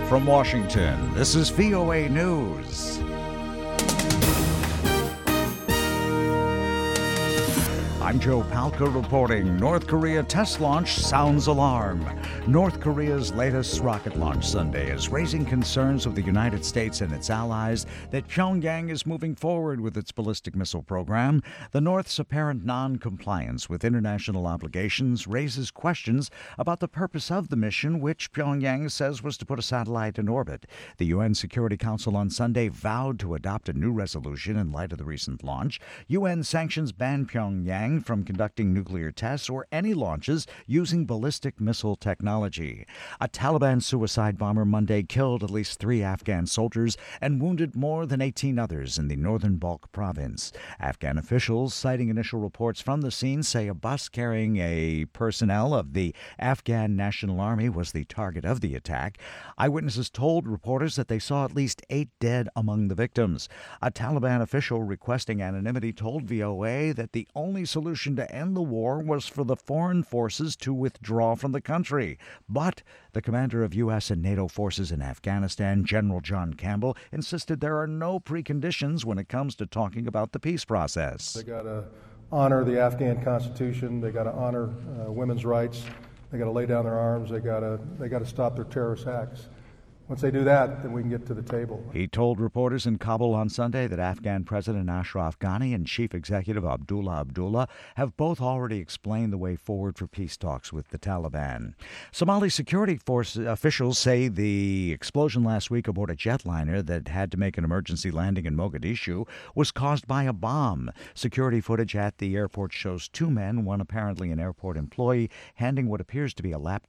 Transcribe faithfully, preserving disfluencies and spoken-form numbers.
From Washington, this is V O A News. I'm Joe Palca reporting. North Korea test launch sounds alarm. North Korea's latest rocket launch Sunday is raising concerns of the United States and its allies that Pyongyang is moving forward with its ballistic missile program. The North's apparent non-compliance with international obligations raises questions about the purpose of the mission, which Pyongyang says was to put a satellite in orbit. The U N Security Council on Sunday vowed to adopt a new resolution in light of the recent launch. U N sanctions ban Pyongyang from conducting nuclear tests or any launches using ballistic missile technology. A Taliban suicide bomber Monday killed at least three Afghan soldiers and wounded more than eighteen others in the northern Balkh province. Afghan officials, citing initial reports from the scene, say a bus carrying a personnel of the Afghan National Army was the target of the attack. Eyewitnesses told reporters that they saw at least eight dead among the victims. A Taliban official requesting anonymity told V O A that the only solution to end the war was for the foreign forces to withdraw from the country. But the commander of U S and NATO forces in Afghanistan, General John Campbell, insisted there are no preconditions when it comes to talking about the peace process. They got to honor the Afghan Constitution. They got to honor uh, women's rights. They got to lay down their arms. They got to they got to stop their terrorist acts. Once they do that, then we can get to the table. He told reporters in Kabul on Sunday that Afghan President Ashraf Ghani and Chief Executive Abdullah Abdullah have both already explained the way forward for peace talks with the Taliban. Somali security force officials say the explosion last week aboard a jetliner that had to make an emergency landing in Mogadishu was caused by a bomb. Security footage at the airport shows two men, one apparently an airport employee, handing what appears to be a laptop